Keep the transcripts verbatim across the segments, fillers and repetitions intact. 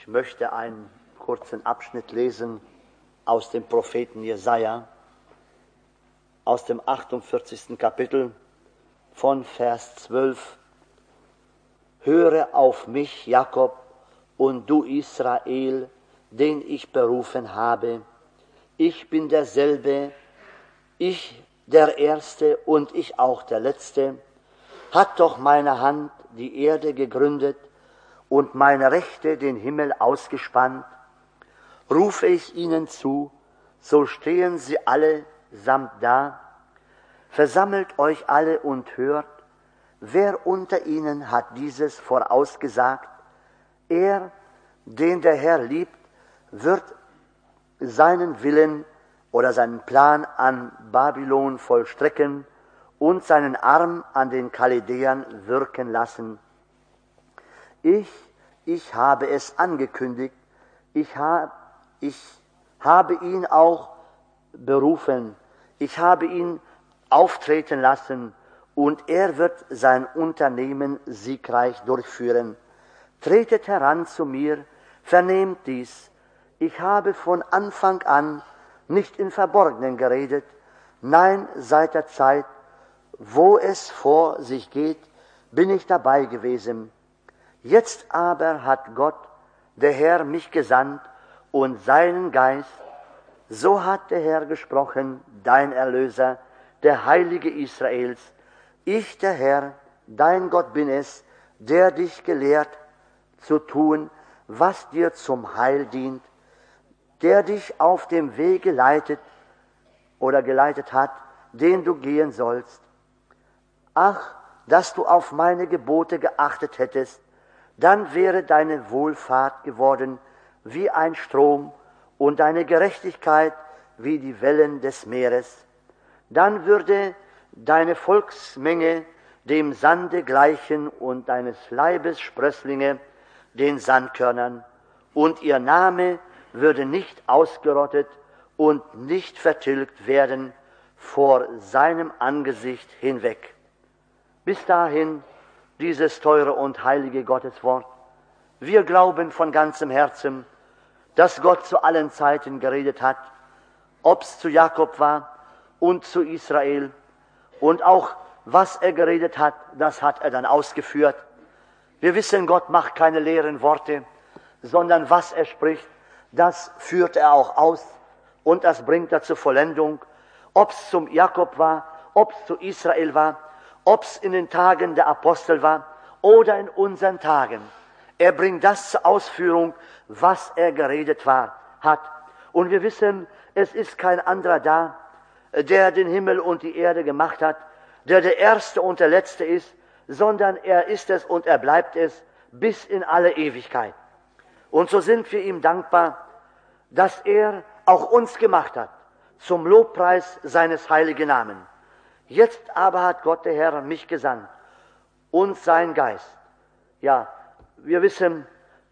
Ich möchte einen kurzen Abschnitt lesen aus dem Propheten Jesaja, aus dem achtundvierzigsten Kapitel von Vers zwölf. Höre auf mich, Jakob, und du Israel, den ich berufen habe. Ich bin derselbe, ich der Erste und ich auch der Letzte. Hat doch meine Hand die Erde gegründet und meine Rechte den Himmel ausgespannt. Rufe ich ihnen zu, so stehen sie allesamt da. Versammelt euch alle und hört, wer unter ihnen hat dieses vorausgesagt? Er, den der Herr liebt, wird seinen Willen oder seinen Plan an Babylon vollstrecken und seinen Arm an den Chaldäern wirken lassen. Ich, ich habe es angekündigt, ich, hab, ich habe ihn auch berufen, ich habe ihn auftreten lassen und er wird sein Unternehmen siegreich durchführen. Tretet heran zu mir, vernehmt dies. Ich habe von Anfang an nicht im Verborgenen geredet, nein, seit der Zeit, wo es vor sich geht, bin ich dabei gewesen. Jetzt aber hat Gott, der Herr, mich gesandt und seinen Geist, so hat der Herr gesprochen, dein Erlöser, der Heilige Israels. Ich, der Herr, dein Gott bin es, der dich gelehrt zu tun, was dir zum Heil dient, der dich auf dem Wege leitet oder geleitet hat, den du gehen sollst. Ach, dass du auf meine Gebote geachtet hättest, dann wäre deine Wohlfahrt geworden wie ein Strom und deine Gerechtigkeit wie die Wellen des Meeres. Dann würde deine Volksmenge dem Sande gleichen und deines Leibes Sprösslinge den Sandkörnern, und ihr Name würde nicht ausgerottet und nicht vertilgt werden vor seinem Angesicht hinweg. Bis dahin dieses teure und heilige Gotteswort. Wir glauben von ganzem Herzen, dass Gott zu allen Zeiten geredet hat, ob's zu Jakob war und zu Israel, und auch was er geredet hat, das hat er dann ausgeführt. Wir wissen, Gott macht keine leeren Worte, sondern was er spricht, das führt er auch aus und das bringt er zur Vollendung. Ob's zum Jakob war, ob's zu Israel war, ob's in den Tagen der Apostel war oder in unseren Tagen. Er bringt das zur Ausführung, was er geredet war, hat. Und wir wissen, es ist kein anderer da, der den Himmel und die Erde gemacht hat, der der Erste und der Letzte ist, sondern er ist es und er bleibt es bis in alle Ewigkeit. Und so sind wir ihm dankbar, dass er auch uns gemacht hat, zum Lobpreis seines heiligen Namens. Jetzt aber hat Gott, der Herr, mich gesandt und sein Geist. Ja, wir wissen,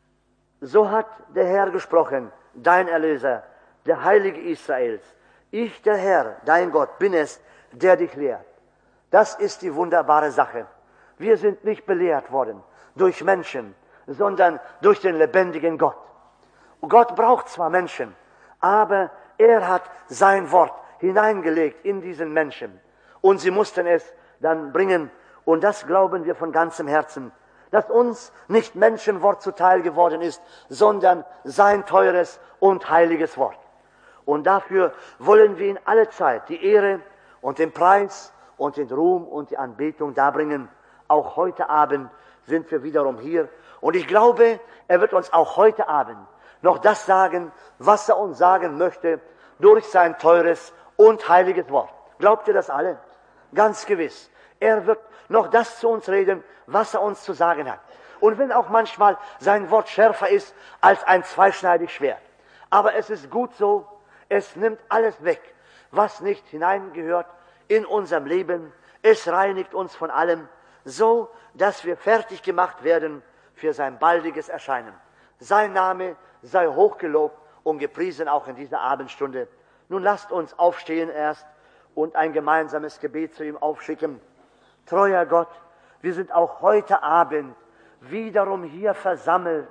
so hat der Herr gesprochen, dein Erlöser, der Heilige Israels. Ich, der Herr, dein Gott, bin es, der dich lehrt. Das ist die wunderbare Sache. Wir sind nicht belehrt worden durch Menschen, sondern durch den lebendigen Gott. Und Gott braucht zwar Menschen, aber er hat sein Wort hineingelegt in diesen Menschen. Und sie mussten es dann bringen. Und das glauben wir von ganzem Herzen, dass uns nicht Menschenwort zuteil geworden ist, sondern sein teures und heiliges Wort. Und dafür wollen wir in alle Zeit die Ehre und den Preis und den Ruhm und die Anbetung darbringen. Auch heute Abend sind wir wiederum hier. Und ich glaube, er wird uns auch heute Abend noch das sagen, was er uns sagen möchte, durch sein teures und heiliges Wort. Glaubt ihr das alle? Ganz gewiss. Er wird noch das zu uns reden, was er uns zu sagen hat. Und wenn auch manchmal sein Wort schärfer ist als ein zweischneidiges Schwert. Aber es ist gut so, es nimmt alles weg, was nicht hineingehört in unserem Leben. Es reinigt uns von allem, so dass wir fertig gemacht werden für sein baldiges Erscheinen. Sein Name sei hochgelobt und gepriesen auch in dieser Abendstunde. Nun lasst uns aufstehen erst und ein gemeinsames Gebet zu ihm aufschicken. Treuer Gott, wir sind auch heute Abend wiederum hier versammelt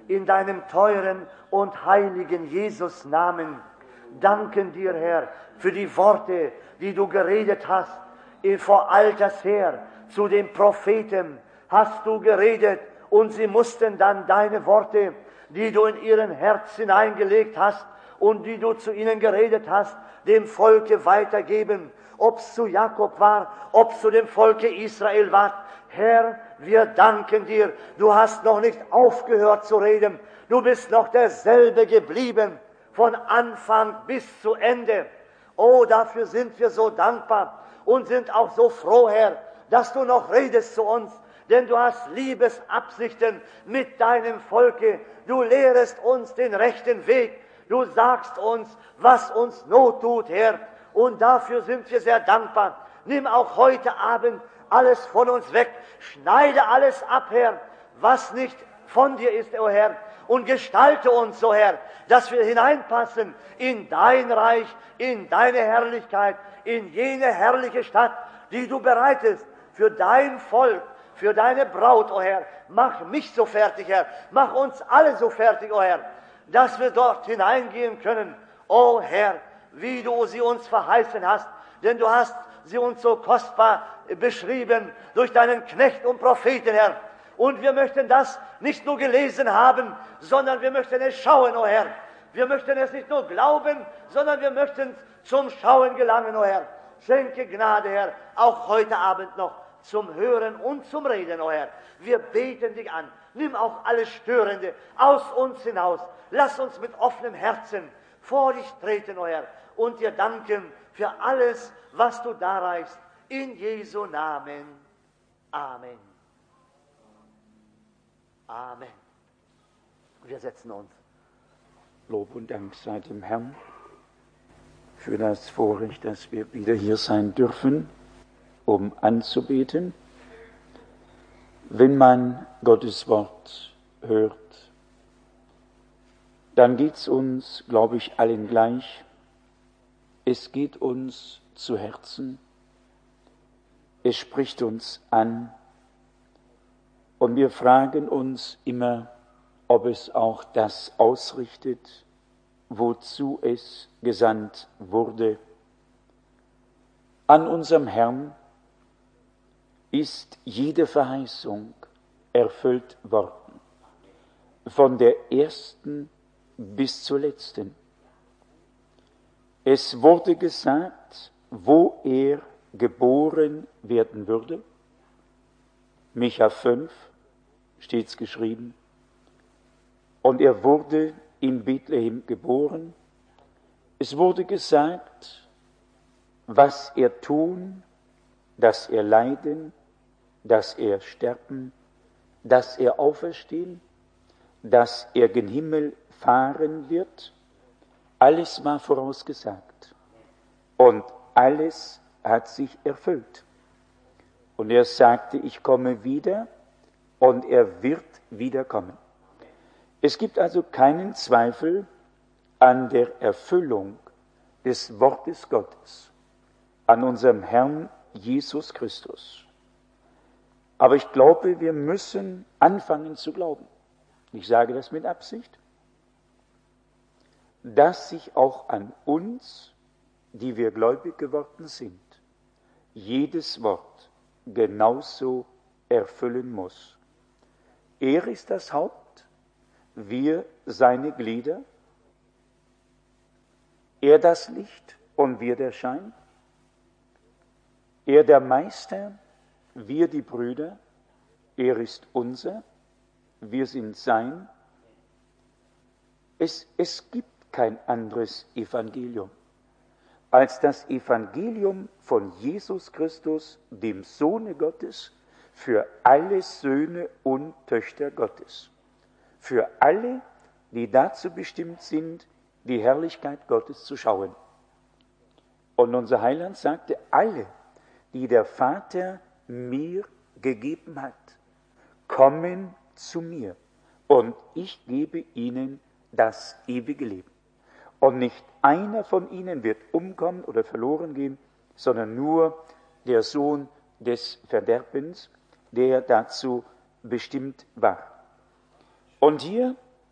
in deinem teuren und heiligen Jesus-Namen danken dir, Herr, für die Worte, die du geredet hast, vor alters her, zu den Propheten hast du geredet, und sie mussten dann deine Worte, die du in ihren Herz hineingelegt hast und die du zu ihnen geredet hast, dem Volke weitergeben. Ob es zu Jakob war, ob es zu dem Volke Israel war. Herr, wir danken dir, du hast noch nicht aufgehört zu reden. Du bist noch derselbe geblieben, von Anfang bis zu Ende. Oh, dafür sind wir so dankbar und sind auch so froh, Herr, dass du noch redest zu uns. Denn du hast Liebesabsichten mit deinem Volke. Du lehrest uns den rechten Weg. Du sagst uns, was uns Not tut, Herr. Und dafür sind wir sehr dankbar. Nimm auch heute Abend alles von uns weg. Schneide alles ab, Herr, was nicht von dir ist, o Herr. Und gestalte uns, o Herr, dass wir hineinpassen in dein Reich, in deine Herrlichkeit, in jene herrliche Stadt, die du bereitest für dein Volk, für deine Braut, o Herr. Mach mich so fertig, Herr. Mach uns alle so fertig, o Herr, dass wir dort hineingehen können. O Herr, wie du sie uns verheißen hast, denn du hast sie uns so kostbar beschrieben durch deinen Knecht und Propheten, Herr. Und wir möchten das nicht nur gelesen haben, sondern wir möchten es schauen, o Herr. Wir möchten es nicht nur glauben, sondern wir möchten zum Schauen gelangen, o Herr. Schenke Gnade, Herr, auch heute Abend noch zum Hören und zum Reden, o Herr. Wir beten dich an. Nimm auch alles Störende aus uns hinaus. Lass uns mit offenem Herzen vor dich treten, o Herr, und dir danken für alles, was du darreichst. In Jesu Namen. Amen. Amen. Wir setzen uns. Lob und Dank sei dem Herrn für das Vorrecht, dass wir wieder hier sein dürfen, um anzubeten. Wenn man Gottes Wort hört, dann geht es uns, glaube ich, allen gleich. Es geht uns zu Herzen. Es spricht uns an. Und wir fragen uns immer, ob es auch das ausrichtet, wozu es gesandt wurde. An unserem Herrn ist jede Verheißung erfüllt worden, von der ersten bis zur letzten. Es wurde gesagt, wo er geboren werden würde. Micha fünf steht's geschrieben. Und er wurde in Bethlehem geboren. Es wurde gesagt, was er tun, dass er leiden, dass er sterben, dass er auferstehen, dass er gen Himmel fahren wird. Alles war vorausgesagt. Und alles hat sich erfüllt. Und er sagte, ich komme wieder, und er wird wiederkommen. Es gibt also keinen Zweifel an der Erfüllung des Wortes Gottes, an unserem Herrn Jesus Christus. Aber ich glaube, wir müssen anfangen zu glauben. Ich sage das mit Absicht, dass sich auch an uns, die wir gläubig geworden sind, jedes Wort genauso erfüllen muss. Er ist das Haupt, wir seine Glieder, er das Licht und wir der Schein, er der Meister, wir die Brüder, er ist unser, wir sind sein. Es, es gibt kein anderes Evangelium als das Evangelium von Jesus Christus, dem Sohne Gottes, für alle Söhne und Töchter Gottes. Für alle, die dazu bestimmt sind, die Herrlichkeit Gottes zu schauen. Und unser Heiland sagte, alle, die der Vater mir gegeben hat, kommen zu mir und ich gebe ihnen das ewige Leben. Und nicht einer von ihnen wird umkommen oder verloren gehen, sondern nur der Sohn des Verderbens, der dazu bestimmt war. Und hier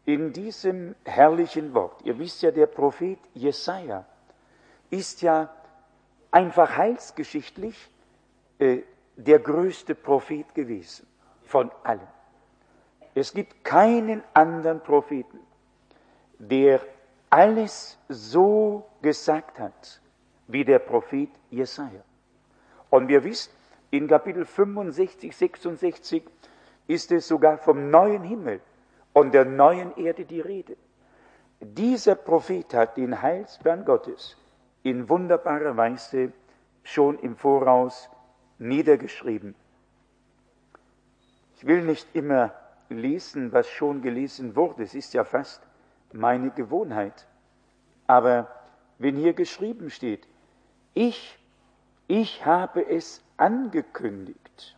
in diesem herrlichen Wort. Ihr wisst ja, der Prophet Jesaja ist ja einfach heilsgeschichtlich äh, der größte Prophet gewesen von allen. Es gibt keinen anderen Propheten, der alles so gesagt hat wie der Prophet Jesaja. Und wir wissen, in Kapitel fünfundsechzig, sechsundsechzig ist es sogar vom neuen Himmel und der neuen Erde die Rede. Dieser Prophet hat den Heilsplan Gottes in wunderbarer Weise schon im Voraus niedergeschrieben. Ich will nicht immer lesen, was schon gelesen wurde, es ist ja fast meine Gewohnheit. Aber wenn hier geschrieben steht, ich, ich habe es angekündigt,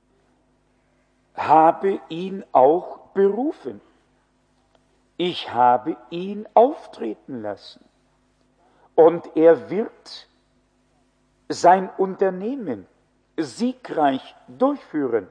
habe ihn auch berufen, ich habe ihn auftreten lassen und er wird sein Unternehmen siegreich durchführen.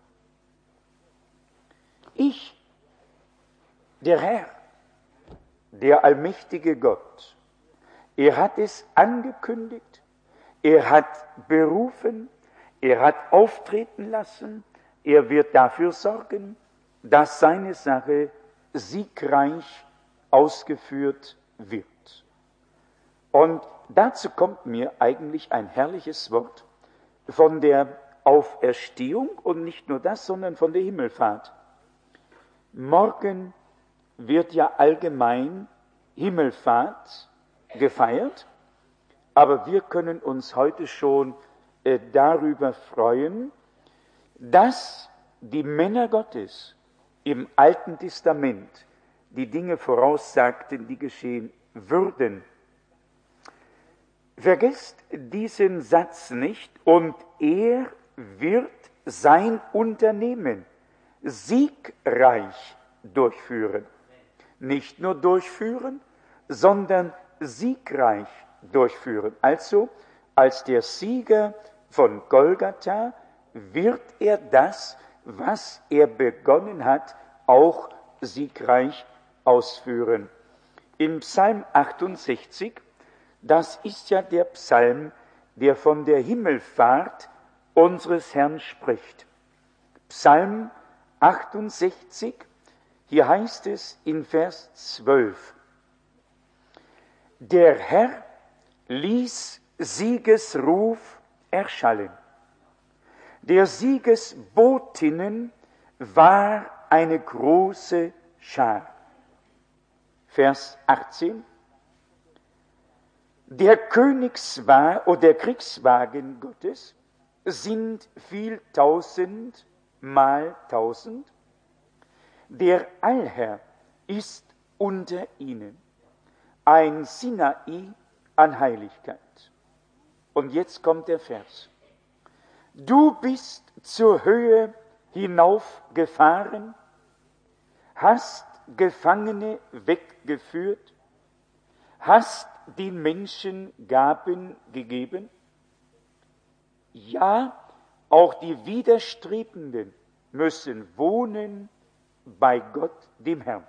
Ich, der Herr, der allmächtige Gott, er hat es angekündigt, er hat berufen, er hat auftreten lassen, er wird dafür sorgen, dass seine Sache siegreich ausgeführt wird. Und dazu kommt mir eigentlich ein herrliches Wort von der Auferstehung und nicht nur das, sondern von der Himmelfahrt. Morgen wird ja allgemein Himmelfahrt gefeiert, aber wir können uns heute schon äh, darüber freuen, dass die Männer Gottes im Alten Testament die Dinge voraussagten, die geschehen würden. Vergesst diesen Satz nicht, und er wird sein Unternehmen siegreich durchführen. Nicht nur durchführen, sondern siegreich durchführen. Also, als der Sieger von Golgatha wird er das, was er begonnen hat, auch siegreich ausführen. Im Psalm achtundsechzig, das ist ja der Psalm, der von der Himmelfahrt unseres Herrn spricht. Psalm achtundsechzig, hier heißt es in Vers zwölf, der Herr ließ Siegesruf erschallen. Der Siegesbotinnen war eine große Schar. Vers achtzehn. Der Königswagen oder der Kriegswagen Gottes sind viel tausend mal tausend. Der Allherr ist unter ihnen. Ein Sinai an Heiligkeit. Und jetzt kommt der Vers. Du bist zur Höhe hinaufgefahren, hast Gefangene weggeführt, hast den Menschen Gaben gegeben. Ja, auch die Widerstrebenden müssen wohnen bei Gott, dem Herrn.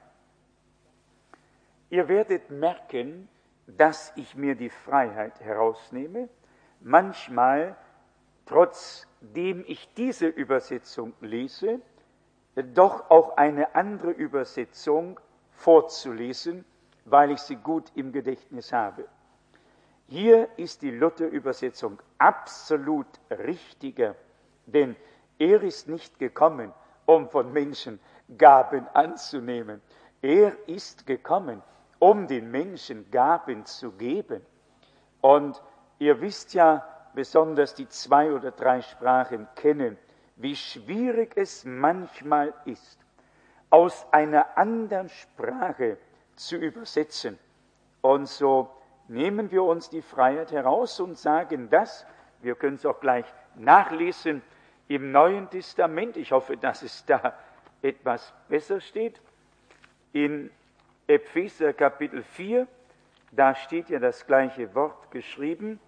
Ihr werdet merken, dass ich mir die Freiheit herausnehme, manchmal, trotzdem ich diese Übersetzung lese, doch auch eine andere Übersetzung vorzulesen, weil ich sie gut im Gedächtnis habe. Hier ist die Luther-Übersetzung absolut richtiger, denn er ist nicht gekommen, um von Menschen Gaben anzunehmen. Er ist gekommen, um den Menschen Gaben zu geben. Und ihr wisst ja, besonders die zwei oder drei Sprachen kennen, wie schwierig es manchmal ist, aus einer anderen Sprache zu übersetzen. Und so nehmen wir uns die Freiheit heraus und sagen das, wir können es auch gleich nachlesen im Neuen Testament, ich hoffe, dass es da etwas besser steht, in Epheser Kapitel vier, da steht ja das gleiche Wort geschrieben.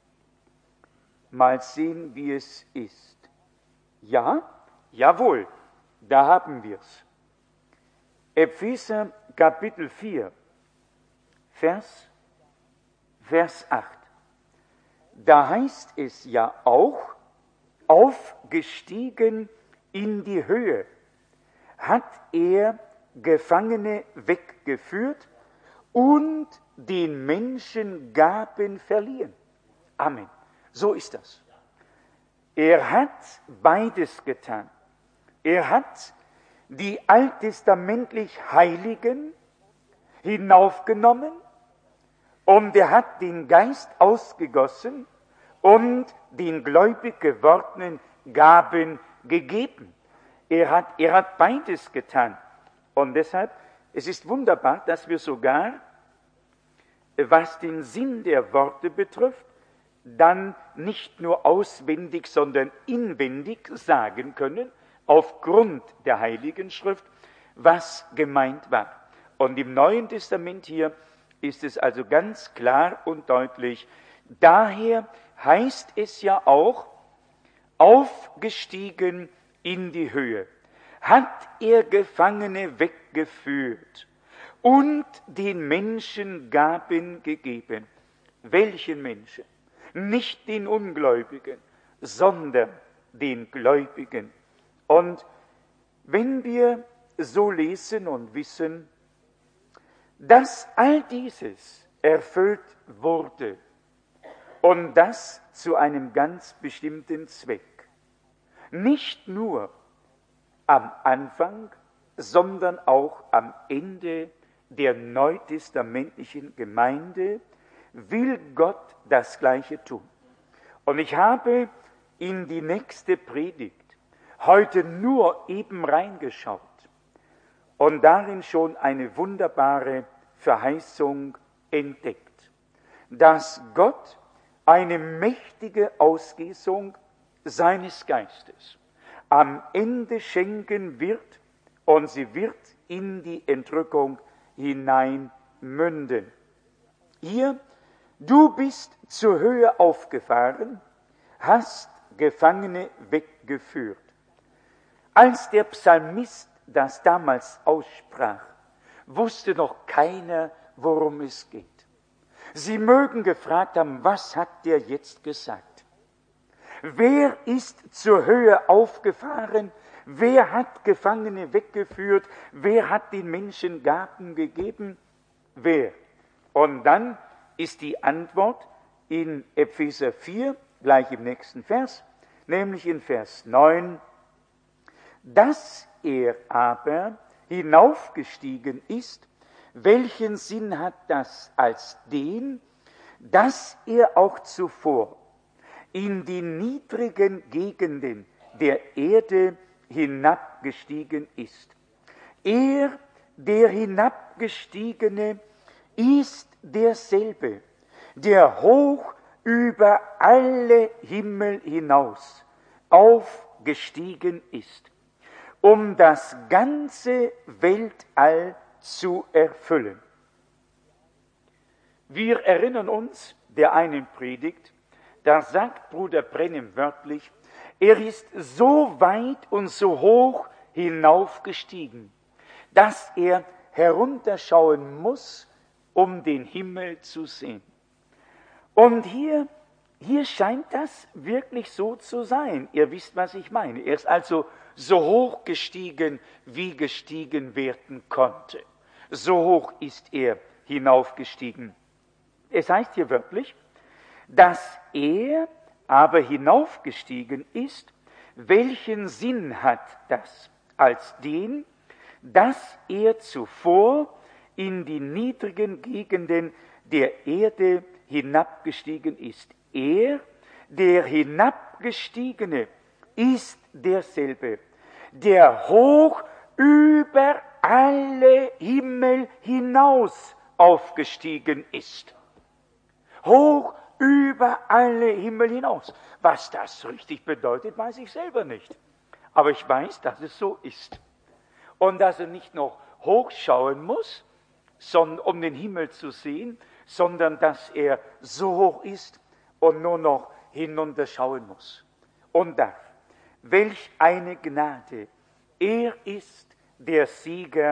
Mal sehen, wie es ist. Ja, jawohl, da haben wir es. Epheser Kapitel vier, Vers, Vers acht. Da heißt es ja auch, aufgestiegen in die Höhe, hat er Gefangene weggeführt und den Menschen Gaben verliehen. Amen. So ist das. Er hat beides getan. Er hat die alttestamentlich Heiligen hinaufgenommen und er hat den Geist ausgegossen und den gläubig gewordenen Gaben gegeben. Er hat, er hat beides getan. Und deshalb, es ist wunderbar, dass wir sogar, was den Sinn der Worte betrifft, dann nicht nur auswendig, sondern inwendig sagen können, aufgrund der Heiligen Schrift, was gemeint war. Und im Neuen Testament hier ist es also ganz klar und deutlich. Daher heißt es ja auch, aufgestiegen in die Höhe, hat er Gefangene weggeführt und den Menschen Gaben gegeben. Welchen Menschen? Nicht den Ungläubigen, sondern den Gläubigen. Und wenn wir so lesen und wissen, dass all dieses erfüllt wurde und das zu einem ganz bestimmten Zweck, nicht nur am Anfang, sondern auch am Ende der neutestamentlichen Gemeinde, will Gott das Gleiche tun. Und ich habe in die nächste Predigt heute nur eben reingeschaut und darin schon eine wunderbare Verheißung entdeckt, dass Gott eine mächtige Ausgießung seines Geistes am Ende schenken wird und sie wird in die Entrückung hinein münden. Hier, du bist zur Höhe aufgefahren, hast Gefangene weggeführt. Als der Psalmist das damals aussprach, wusste noch keiner, worum es geht. Sie mögen gefragt haben, was hat der jetzt gesagt? Wer ist zur Höhe aufgefahren? Wer hat Gefangene weggeführt? Wer hat den Menschen Gaben gegeben? Wer? Und dann ist die Antwort in Epheser vier, gleich im nächsten Vers, nämlich in Vers neun, dass er aber hinaufgestiegen ist, welchen Sinn hat das als den, dass er auch zuvor in die niedrigen Gegenden der Erde hinabgestiegen ist. Er, der Hinabgestiegene, ist derselbe, der hoch über alle Himmel hinaus aufgestiegen ist, um das ganze Weltall zu erfüllen. Wir erinnern uns der einen Predigt, da sagt Bruder Brennim wörtlich, er ist so weit und so hoch hinaufgestiegen, dass er herunterschauen muss, um den Himmel zu sehen. Und hier, hier scheint das wirklich so zu sein. Ihr wisst, was ich meine. Er ist also so hoch gestiegen, wie gestiegen werden konnte. So hoch ist er hinaufgestiegen. Es heißt hier wörtlich, dass er aber hinaufgestiegen ist. Welchen Sinn hat das? Als den, dass er zuvor in die niedrigen Gegenden der Erde hinabgestiegen ist. Er, der Hinabgestiegene, ist derselbe, der hoch über alle Himmel hinaus aufgestiegen ist. Hoch über alle Himmel hinaus. Was das richtig bedeutet, weiß ich selber nicht. Aber ich weiß, dass es so ist. Und dass er nicht noch hochschauen muss, sondern, um den Himmel zu sehen, sondern dass er so hoch ist und nur noch hinunterschauen muss. Und darf. Welch eine Gnade. Er ist der Sieger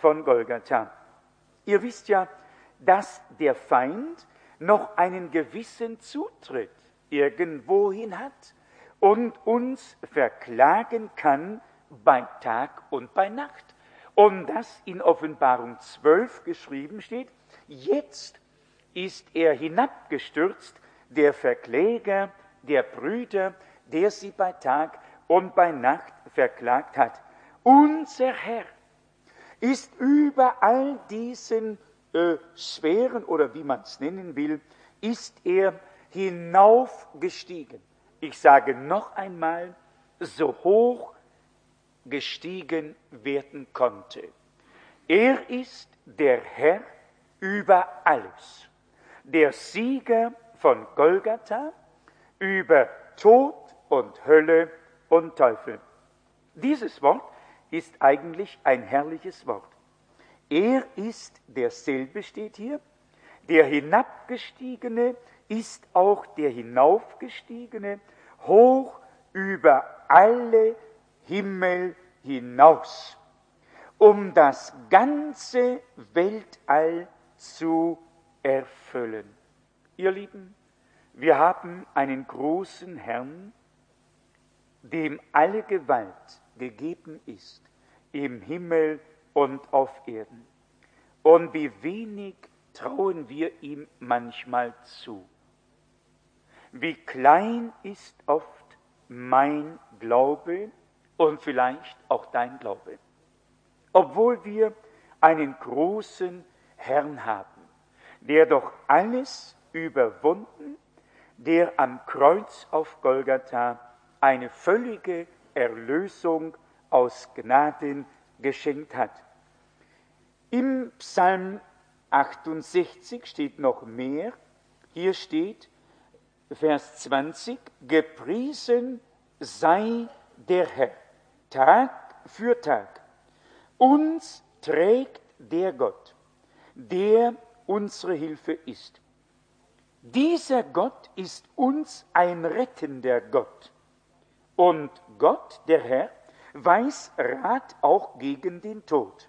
von Golgatha. Ihr wisst ja, dass der Feind noch einen gewissen Zutritt irgendwohin hat und uns verklagen kann bei Tag und bei Nacht. Und das in Offenbarung zwölf geschrieben steht, jetzt ist er hinabgestürzt, der Verkläger der Brüder, der sie bei Tag und bei Nacht verklagt hat. Unser Herr ist über all diesen äh, Sphären, oder wie man es nennen will, ist er hinaufgestiegen. Ich sage noch einmal, so hoch gestiegen werden konnte. Er ist der Herr über alles, der Sieger von Golgatha, über Tod und Hölle und Teufel. Dieses Wort ist eigentlich ein herrliches Wort. Er ist derselbe, steht hier, der Hinabgestiegene ist auch der Hinaufgestiegene, hoch über alle Himmel hinaus, um das ganze Weltall zu erfüllen. Ihr Lieben, wir haben einen großen Herrn, dem alle Gewalt gegeben ist, im Himmel und auf Erden. Und wie wenig trauen wir ihm manchmal zu. Wie klein ist oft mein Glaube und vielleicht auch dein Glaube. Obwohl wir einen großen Herrn haben, der doch alles überwunden, der am Kreuz auf Golgatha eine völlige Erlösung aus Gnaden geschenkt hat. Im Psalm achtundsechzig steht noch mehr. Hier steht, Vers zwanzig, gepriesen sei der Herr, Tag für Tag. Uns trägt der Gott, der unsere Hilfe ist. Dieser Gott ist uns ein rettender Gott. Und Gott, der Herr, weiß Rat auch gegen den Tod.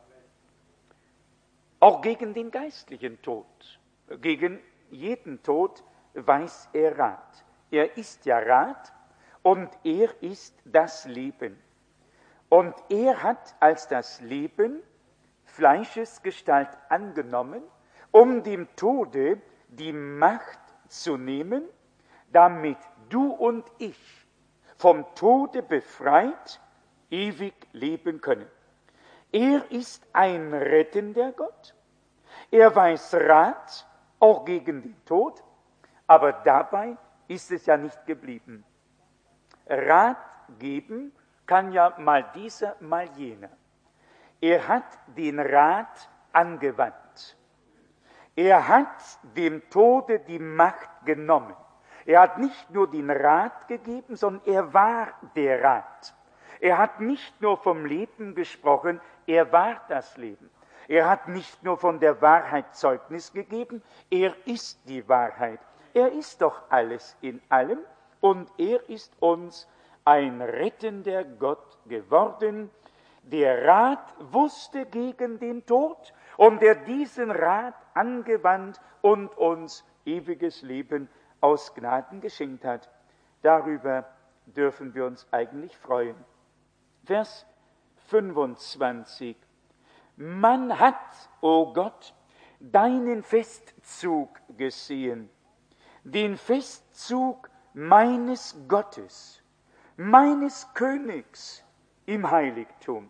Auch gegen den geistlichen Tod. Gegen jeden Tod weiß er Rat. Er ist ja Rat und er ist das Leben. Und er hat als das Leben Fleischesgestalt angenommen, um dem Tode die Macht zu nehmen, damit du und ich vom Tode befreit ewig leben können. Er ist ein rettender Gott. Er weiß Rat, auch gegen den Tod, aber dabei ist es ja nicht geblieben. Rat geben kann ja mal dieser, mal jener. Er hat den Rat angewandt. Er hat dem Tode die Macht genommen. Er hat nicht nur den Rat gegeben, sondern er war der Rat. Er hat nicht nur vom Leben gesprochen, er war das Leben. Er hat nicht nur von der Wahrheit Zeugnis gegeben, er ist die Wahrheit. Er ist doch alles in allem und er ist uns ein rettender Gott geworden, der Rat wusste gegen den Tod und der diesen Rat angewandt und uns ewiges Leben aus Gnaden geschenkt hat. Darüber dürfen wir uns eigentlich freuen. Vers fünfundzwanzig. Man hat, o Gott, deinen Festzug gesehen, den Festzug meines Gottes, meines Königs im Heiligtum.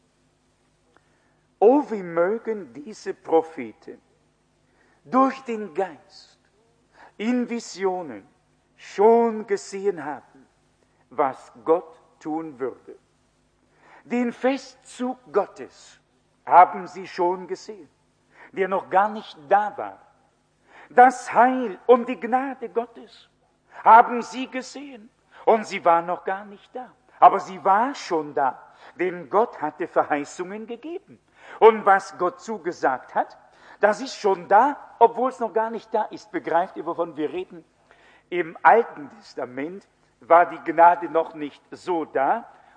O, wie mögen diese Propheten durch den Geist in Visionen schon gesehen haben, was Gott tun würde. Den Festzug Gottes haben sie schon gesehen, der noch gar nicht da war. Das Heil und die Gnade Gottes haben sie gesehen und sie war noch gar nicht da. Aber sie war schon da, denn Gott hatte Verheißungen gegeben. Und was Gott zugesagt hat, das ist schon da, obwohl es noch gar nicht da ist. Begreift ihr, wovon wir reden? Im Alten Testament war die Gnade noch nicht so da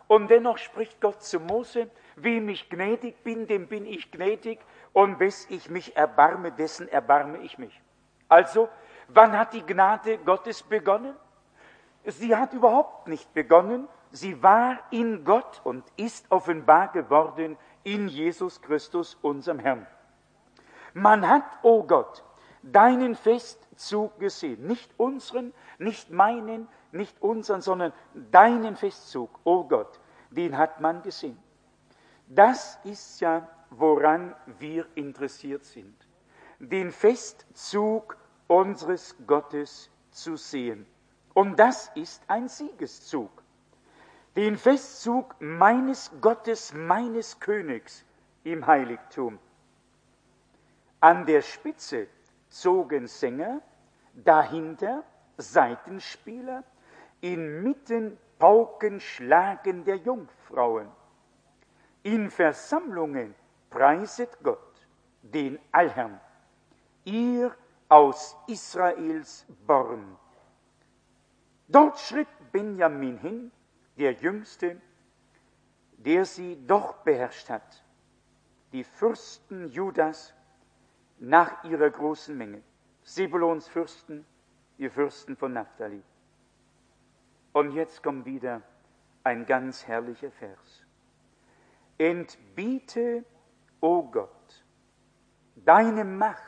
Und dennoch spricht Gott zu Mose, wem ich gnädig bin, dem bin ich gnädig, und wes ich mich erbarme, dessen erbarme ich mich. Also, wann hat die Gnade Gottes begonnen? Sie hat überhaupt nicht begonnen. Sie war in Gott und ist offenbar geworden in Jesus Christus, unserem Herrn. Man hat, o oh Gott, deinen Festzug gesehen. Nicht unseren, nicht meinen, nicht unseren, sondern deinen Festzug, o oh Gott, den hat man gesehen. Das ist ja, woran wir interessiert sind. Den Festzug unseres Gottes zu sehen. Und das ist ein Siegeszug. Den Festzug meines Gottes, meines Königs im Heiligtum. An der Spitze zogen Sänger, dahinter Saitenspieler, inmitten Paukenschlagen der Jungfrauen. In Versammlungen preiset Gott, den Allherrn, ihr aus Israels Born. Dort schritt Benjamin hin, der Jüngste, der sie doch beherrscht hat, die Fürsten Judas nach ihrer großen Menge, Sebulons Fürsten, die Fürsten von Naphtali. Und jetzt kommt wieder ein ganz herrlicher Vers. Entbiete, o Gott, deine Macht,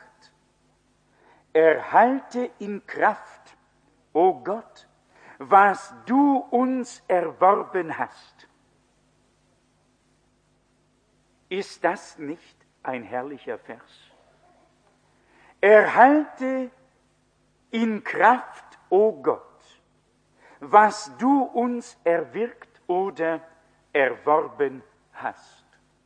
erhalte in Kraft, o Gott, was du uns erworben hast. Ist das nicht ein herrlicher Vers? Erhalte in Kraft, o Gott, was du uns erwirkt oder erworben hast.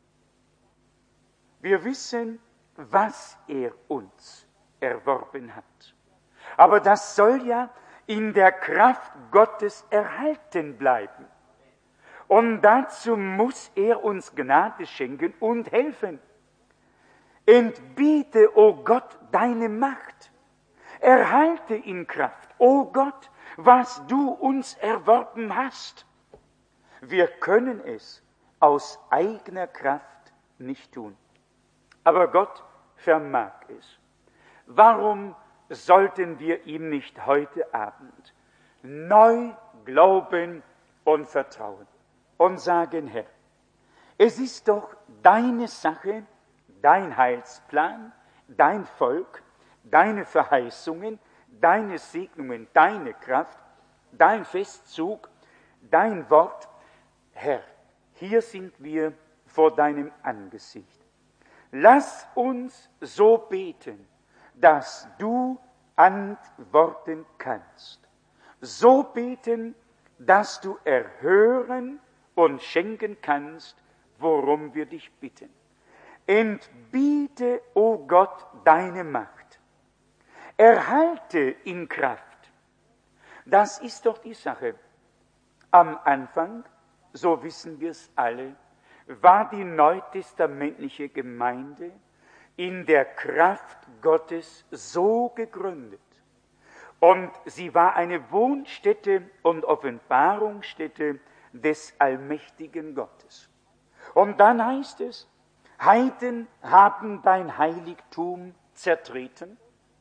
Wir wissen, was er uns erworben hat. Aber das soll ja in der Kraft Gottes erhalten bleiben. Und dazu muss er uns Gnade schenken und helfen. Entbiete, o Gott, deine Macht. Erhalte in Kraft, o Gott, was du uns erworben hast. Wir können es aus eigener Kraft nicht tun. Aber Gott vermag es. Warum sollten wir ihm nicht heute Abend neu glauben und vertrauen und sagen, Herr, es ist doch deine Sache, dein Heilsplan, dein Volk, deine Verheißungen, deine Segnungen, deine Kraft, dein Festzug, dein Wort. Herr, hier sind wir vor deinem Angesicht. Lass uns so beten, dass du antworten kannst. So beten, dass du erhören und schenken kannst, worum wir dich bitten. Entbiete, o Gott, deine Macht. Erhalte in Kraft. Das ist doch die Sache. Am Anfang, so wissen wir es alle, war die neutestamentliche Gemeinde in der Kraft Gottes so gegründet. Und sie war eine Wohnstätte und Offenbarungsstätte des allmächtigen Gottes. Und dann heißt es, Heiden haben dein Heiligtum zertreten.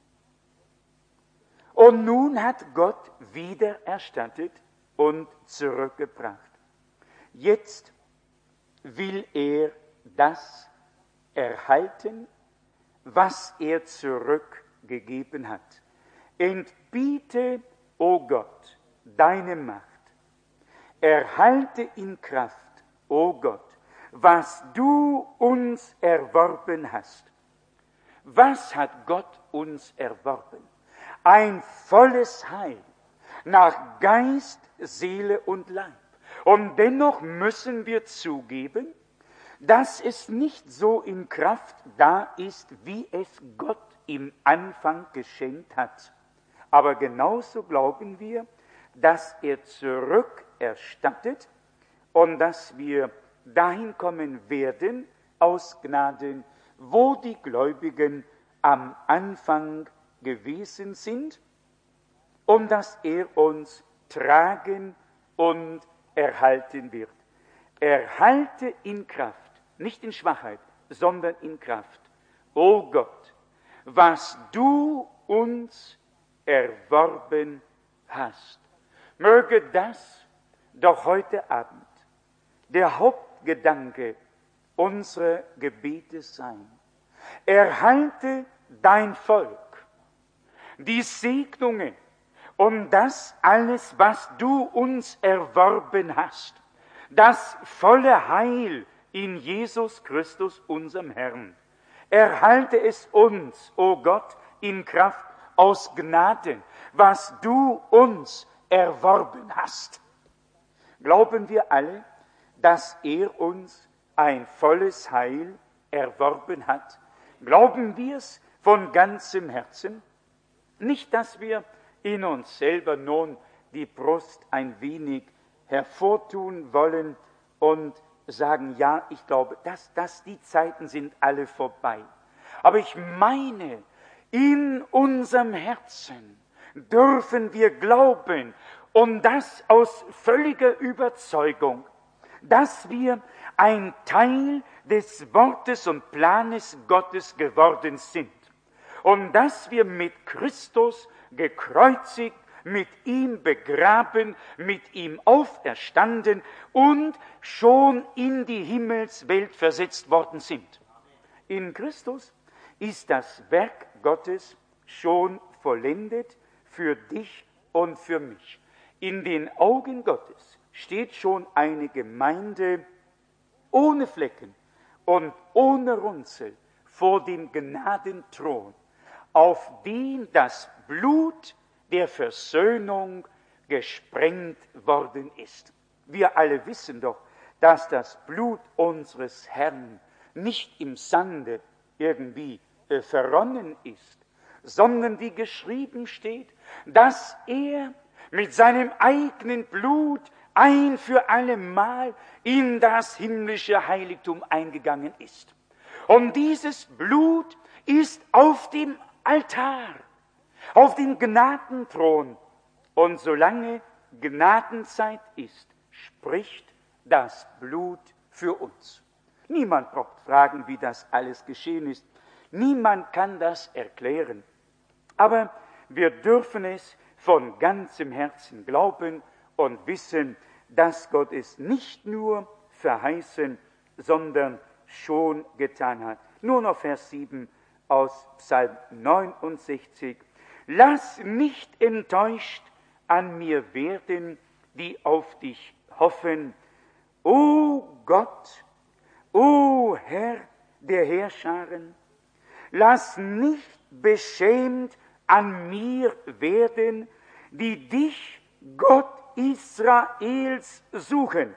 Und nun hat Gott wiedererstattet und zurückgebracht. Jetzt will er das erhalten, was er zurückgegeben hat. Entbiete, o Gott, deine Macht. Erhalte in Kraft, o Gott, was du uns erworben hast. Was hat Gott uns erworben? Ein volles Heil nach Geist, Seele und Leib. Und dennoch müssen wir zugeben, dass es nicht so in Kraft da ist, wie es Gott im Anfang geschenkt hat. Aber genauso glauben wir, dass er zurückerstattet und dass wir dahin kommen werden, aus Gnaden, wo die Gläubigen am Anfang gewesen sind und dass er uns tragen und erhalten wird. erhalte in Kraft, nicht in Schwachheit, sondern in Kraft, o Gott, was du uns erworben hast. Möge das doch heute Abend der Hauptgedanke unserer Gebete sein. Erhalte dein Volk, die Segnungen und das alles, was du uns erworben hast, das volle Heil in Jesus Christus, unserem Herrn. Erhalte es uns, o Gott, in Kraft aus Gnade, was du uns erworben hast. Glauben wir alle, dass er uns ein volles Heil erworben hat? Glauben wir es von ganzem Herzen? Nicht, dass wir in uns selber nun die Brust ein wenig hervortun wollen und sagen, ja, ich glaube, dass, dass die Zeiten sind alle vorbei. Aber ich meine, in unserem Herzen dürfen wir glauben, und das aus völliger Überzeugung, dass wir ein Teil des Wortes und Planes Gottes geworden sind und dass wir mit Christus gekreuzigt, mit ihm begraben, mit ihm auferstanden und schon in die Himmelswelt versetzt worden sind. In Christus ist das Werk Gottes schon vollendet für dich und für mich. In den Augen Gottes steht schon eine Gemeinde ohne Flecken und ohne Runzel vor dem Gnadenthron, auf den das Blut der Versöhnung gesprengt worden ist. Wir alle wissen doch, dass das Blut unseres Herrn nicht im Sande irgendwie äh, verronnen ist, sondern wie geschrieben steht, dass er mit seinem eigenen Blut ein für alle Mal in das himmlische Heiligtum eingegangen ist. Und dieses Blut ist auf dem Altar, auf dem Gnadenthron. Und solange Gnadenzeit ist, spricht das Blut für uns. Niemand braucht fragen, wie das alles geschehen ist. Niemand kann das erklären. Aber wir dürfen es von ganzem Herzen glauben und wissen, dass Gott es nicht nur verheißen, sondern schon getan hat. Nur noch Vers sieben aus Psalm neunundsechzig. Lass nicht enttäuscht an mir werden, die auf dich hoffen. O Gott, o Herr der Heerscharen, lass nicht beschämt an mir werden, die dich, Gott Israels, suchen.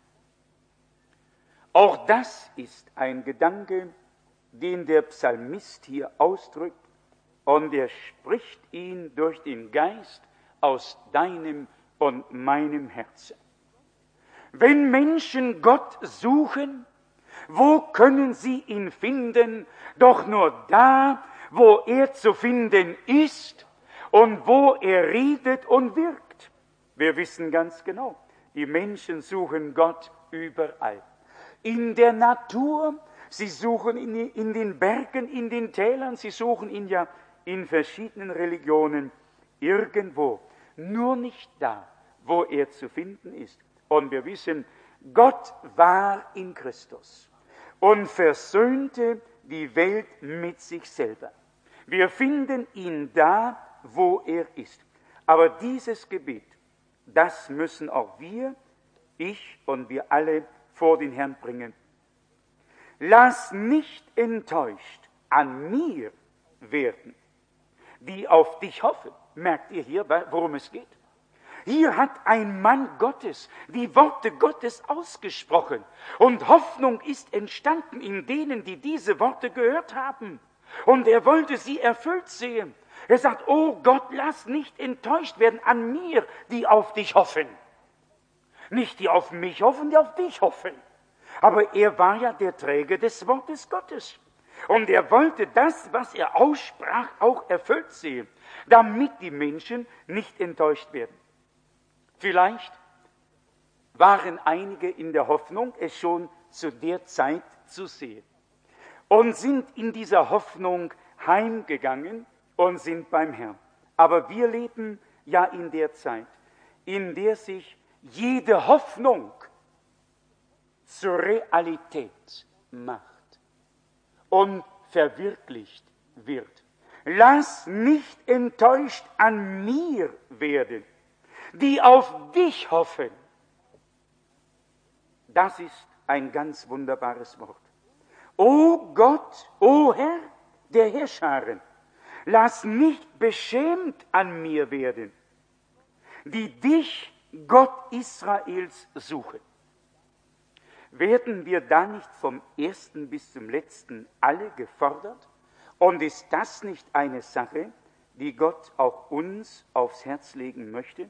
Auch das ist ein Gedanke, den der Psalmist hier ausdrückt, und er spricht ihn durch den Geist aus deinem und meinem Herzen. Wenn Menschen Gott suchen, wo können sie ihn finden? Doch nur da, wo er zu finden ist und wo er redet und wirkt. Wir wissen ganz genau, die Menschen suchen Gott überall. In der Natur, sie suchen ihn in den Bergen, in den Tälern, sie suchen ihn ja in verschiedenen Religionen, irgendwo, nur nicht da, wo er zu finden ist. Und wir wissen, Gott war in Christus und versöhnte die Welt mit sich selber. Wir finden ihn da, wo er ist. Aber dieses Gebet, das müssen auch wir, ich und wir alle vor den Herrn bringen. Lass nicht enttäuscht an mir werden, die auf dich hoffen. Merkt ihr hier, worum es geht? Hier hat ein Mann Gottes die Worte Gottes ausgesprochen und Hoffnung ist entstanden in denen, die diese Worte gehört haben. Und er wollte sie erfüllt sehen. Er sagt, oh Gott, lass nicht enttäuscht werden an mir, die auf dich hoffen. Nicht die auf mich hoffen, die auf dich hoffen. Aber er war ja der Träger des Wortes Gottes. Und er wollte das, was er aussprach, auch erfüllt sehen, damit die Menschen nicht enttäuscht werden. Vielleicht waren einige in der Hoffnung, es schon zu der Zeit zu sehen. Und sind in dieser Hoffnung heimgegangen und sind beim Herrn. Aber wir leben ja in der Zeit, in der sich jede Hoffnung zur Realität macht und verwirklicht wird. Lass nicht enttäuscht an mir werden, die auf dich hoffen. Das ist ein ganz wunderbares Wort. O Gott, o Herr der Heerscharen, lass nicht beschämt an mir werden, die dich, Gott Israels, suchen. Werden wir da nicht vom ersten bis zum letzten alle gefordert? Und ist das nicht eine Sache, die Gott auch uns aufs Herz legen möchte?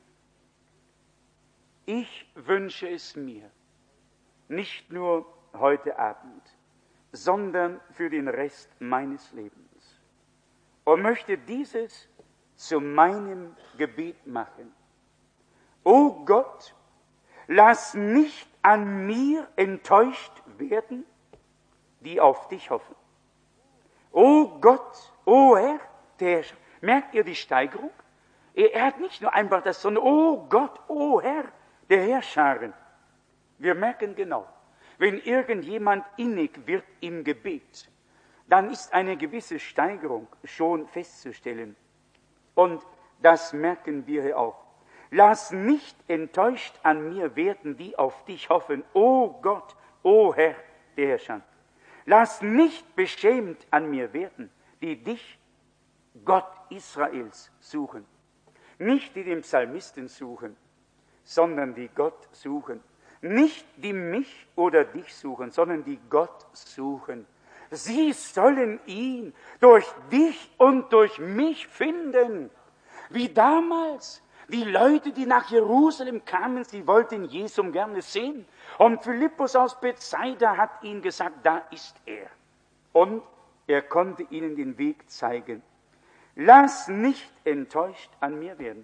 Ich wünsche es mir, nicht nur heute Abend, sondern für den Rest meines Lebens. Und möchte dieses zu meinem Gebet machen. O Gott, lass nicht an mir enttäuscht werden, die auf dich hoffen. O Gott, o Herr, der Herrscher. Merkt ihr die Steigerung? Er, er hat nicht nur einfach das, sondern o Gott, o Herr, der Herrscharen. Wir merken genau, wenn irgendjemand innig wird im Gebet, dann ist eine gewisse Steigerung schon festzustellen. Und das merken wir hier auch. Lass nicht enttäuscht an mir werden, die auf dich hoffen, o Gott, o Herr, der Herrscher. Lass nicht beschämt an mir werden, die dich, Gott Israels, suchen. Nicht die den Psalmisten suchen, sondern die Gott suchen. Nicht die mich oder dich suchen, sondern die Gott suchen. Sie sollen ihn durch dich und durch mich finden. Wie damals. Die Leute, die nach Jerusalem kamen, sie wollten Jesum gerne sehen. Und Philippus aus Bethsaida hat ihnen gesagt, da ist er. Und er konnte ihnen den Weg zeigen. Lass nicht enttäuscht an mir werden.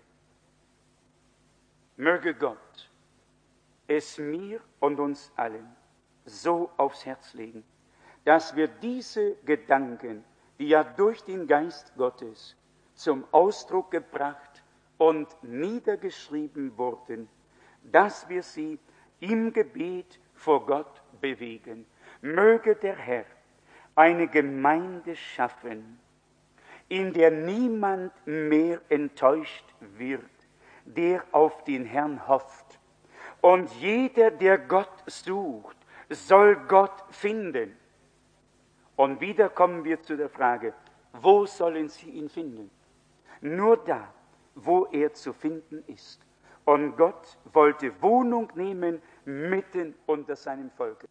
Möge Gott es mir und uns allen so aufs Herz legen, dass wir diese Gedanken, die ja durch den Geist Gottes zum Ausdruck gebracht und niedergeschrieben wurden, dass wir sie im Gebet vor Gott bewegen. Möge der Herr eine Gemeinde schaffen, in der niemand mehr enttäuscht wird, der auf den Herrn hofft. Und jeder, der Gott sucht, soll Gott finden. Und wieder kommen wir zu der Frage, wo sollen sie ihn finden? Nur da, wo er zu finden ist. Und Gott wollte Wohnung nehmen mitten unter seinem Volke.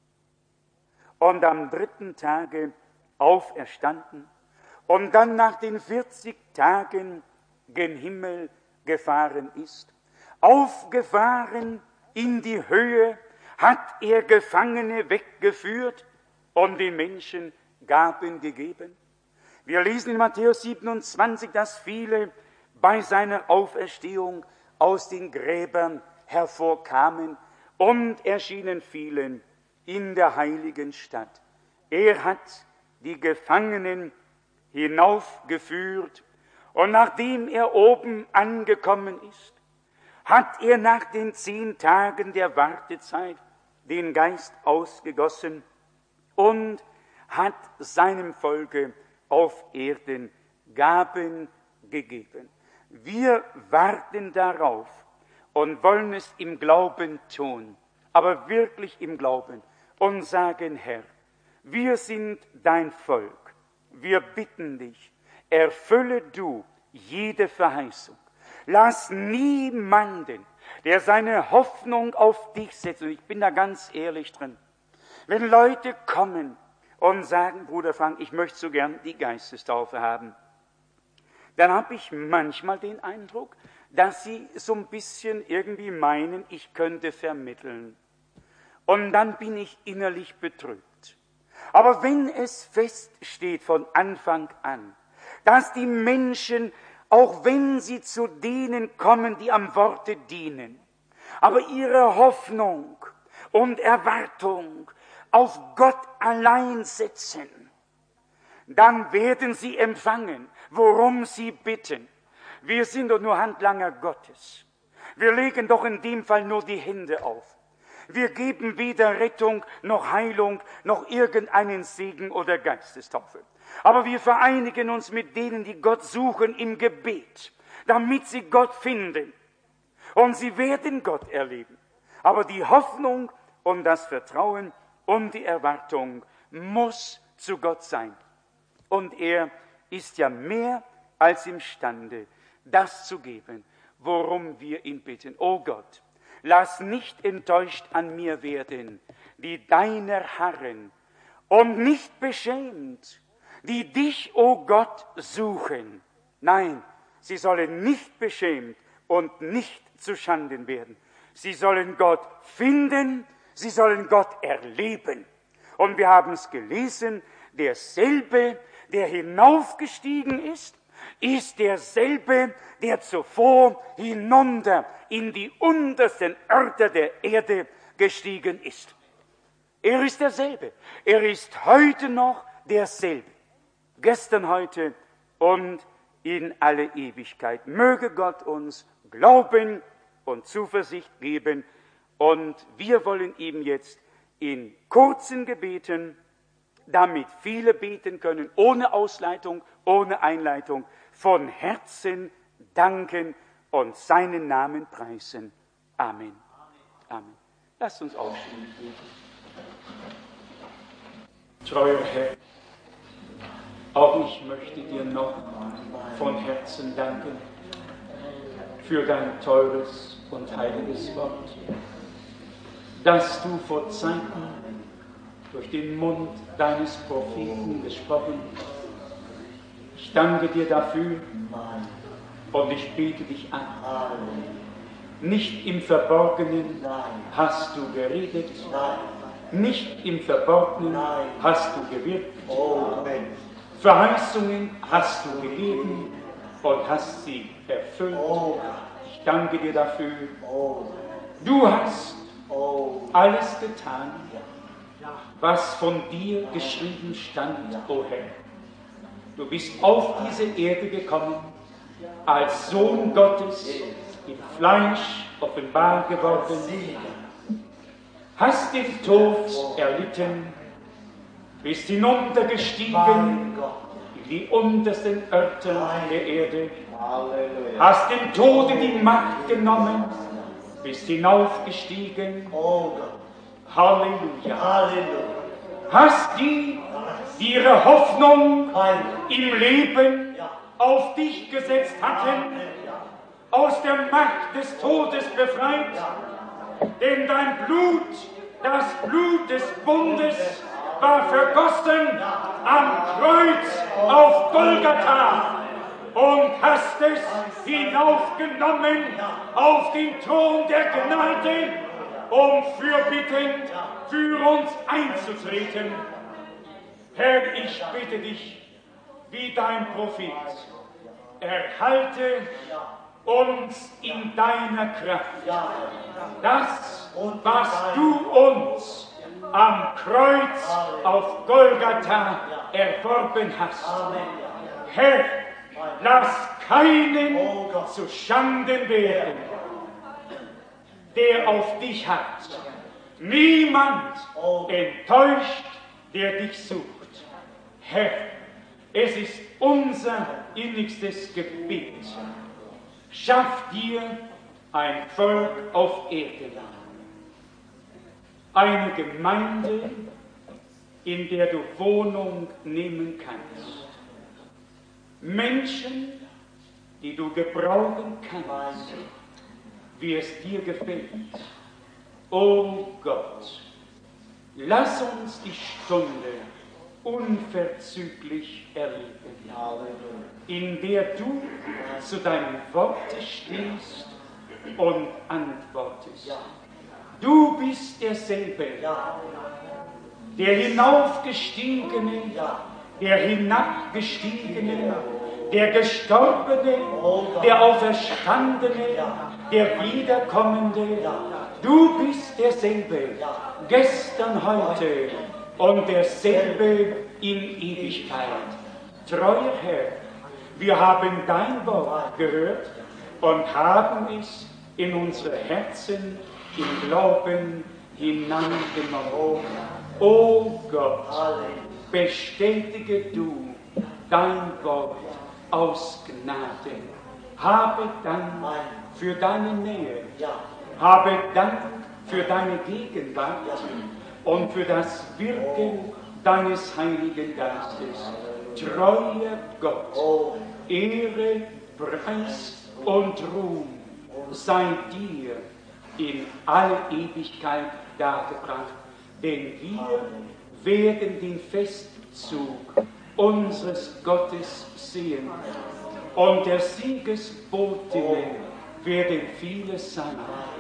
Und am dritten Tage auferstanden und dann nach den vierzig Tagen gen Himmel gefahren ist. Aufgefahren in die Höhe hat er Gefangene weggeführt und den Menschen Gaben gegeben. Wir lesen in Matthäus siebenundzwanzig, dass viele bei seiner Auferstehung aus den Gräbern hervorkamen und erschienen vielen in der heiligen Stadt. Er hat die Gefangenen hinaufgeführt und nachdem er oben angekommen ist, hat er nach den zehn Tagen der Wartezeit den Geist ausgegossen und hat seinem Volke auf Erden Gaben gegeben. Wir warten darauf und wollen es im Glauben tun, aber wirklich im Glauben und sagen, Herr, wir sind dein Volk, wir bitten dich, erfülle du jede Verheißung. Lass niemanden, der seine Hoffnung auf dich setzt, und ich bin da ganz ehrlich drin, wenn Leute kommen und sagen, Bruder Frank, ich möchte so gern die Geistestaufe haben, dann habe ich manchmal den Eindruck, dass sie so ein bisschen irgendwie meinen, ich könnte vermitteln. Und dann bin ich innerlich betrübt. Aber wenn es feststeht von Anfang an, dass die Menschen, auch wenn sie zu denen kommen, die am Worte dienen, aber ihre Hoffnung und Erwartung auf Gott allein setzen, dann werden sie empfangen, worum sie bitten. Wir sind doch nur Handlanger Gottes. Wir legen doch in dem Fall nur die Hände auf. Wir geben weder Rettung noch Heilung noch irgendeinen Segen oder Geistestaufe. Aber wir vereinigen uns mit denen, die Gott suchen im Gebet, damit sie Gott finden. Und sie werden Gott erleben. Aber die Hoffnung und das Vertrauen und die Erwartung muss zu Gott sein. Und er ist ja mehr als imstande, das zu geben, worum wir ihn bitten. O Gott, lass nicht enttäuscht an mir werden, die deiner harren, und nicht beschämt, die dich, o Gott, suchen. Nein, sie sollen nicht beschämt und nicht zu Schanden werden. Sie sollen Gott finden, sie sollen Gott erleben. Und wir haben es gelesen, derselbe, der hinaufgestiegen ist, ist derselbe, der zuvor hinunter in die untersten Örter der Erde gestiegen ist. Er ist derselbe. Er ist heute noch derselbe. Gestern, heute und in alle Ewigkeit. Möge Gott uns Glauben und Zuversicht geben. Und wir wollen ihm jetzt in kurzen Gebeten, damit viele beten können, ohne Ausleitung, ohne Einleitung, von Herzen danken und seinen Namen preisen. Amen. Amen. Lasst uns aufstehen. Treuer Herr, auch ich möchte dir noch von Herzen danken für dein teures und heiliges Wort, das du vor Zeiten durch den Mund deines Propheten gesprochen. Ich danke dir dafür und ich bete dich an. Nicht im Verborgenen hast du geredet, nicht im Verborgenen hast du gewirkt. Verheißungen hast du gegeben und hast sie erfüllt. Ich danke dir dafür. Du hast alles getan, was von dir geschrieben stand, o Herr. Du bist auf diese Erde gekommen, als Sohn Gottes, im Fleisch offenbar geworden, hast den Tod erlitten, bist hinuntergestiegen in die untersten Örter der Erde, hast dem Tode die Macht genommen, bist hinaufgestiegen, Halleluja, hast die, die ihre Hoffnung im Leben auf dich gesetzt hatten, aus der Macht des Todes befreit, denn dein Blut, das Blut des Bundes, war vergossen am Kreuz auf Golgatha und hast es hinaufgenommen auf den Thron der Gnade, um fürbittend für uns einzutreten. Herr, ich bitte dich, wie dein Prophet, erhalte uns in deiner Kraft das, was du uns am Kreuz auf Golgatha erworben hast. Herr, lass keinen zu Schanden werden, der auf dich hat. Niemand enttäuscht, der dich sucht. Herr, es ist unser innigstes Gebet. Schaff dir ein Volk auf Erden. Eine Gemeinde, in der du Wohnung nehmen kannst. Menschen, die du gebrauchen kannst, wie es dir gefällt. O Gott, lass uns die Stunde unverzüglich erleben, in der du zu deinem Worte stehst und antwortest. Du bist derselbe, der hinaufgestiegene, der hinabgestiegene, der Gestorbene, der Auferstandene, der Wiederkommende. Du bist derselbe, gestern, heute und derselbe in Ewigkeit. Treuer Herr, wir haben dein Wort gehört und haben es in unsere Herzen im Glauben hineingenommen. O Gott, bestätige du dein Wort aus Gnade. Habe Dank für deine Nähe. Habe Dank für deine Gegenwart und für das Wirken deines Heiligen Geistes. Treuer Gott, Ehre, Preis und Ruhm sei dir in alle Ewigkeit dargebracht, denn wir werden den Festzug unseres Gottes sehen und der Siegesbotinnen werden viele sein.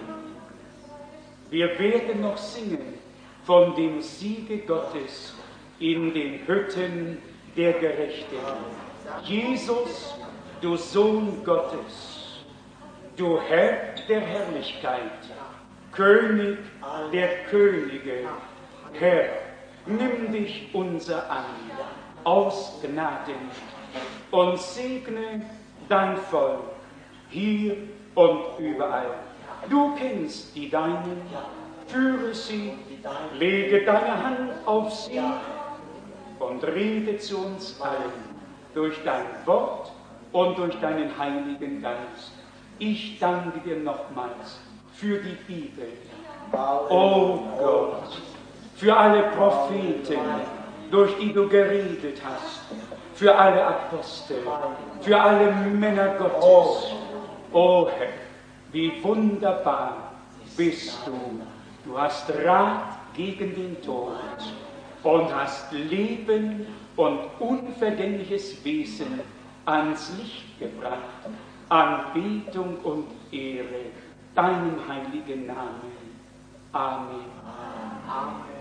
Wir werden noch singen von dem Siege Gottes in den Hütten der Gerechten. Jesus, du Sohn Gottes, du Herr der Herrlichkeit, König der Könige, Herr, nimm dich unser an, aus Gnaden, und segne dein Volk, hier und überall. Du kennst die Deinen, führe sie, lege deine Hand auf sie und rede zu uns allen durch dein Wort und durch deinen Heiligen Geist. Ich danke dir nochmals für die Bibel. Oh Gott, für alle Propheten, durch die du geredet hast, für alle Apostel, für alle Männer Gottes. O Herr, wie wunderbar bist du. Du hast Rat gegen den Tod und hast Leben und unvergängliches Wesen ans Licht gebracht. Anbetung und Ehre deinem heiligen Namen. Amen. Amen.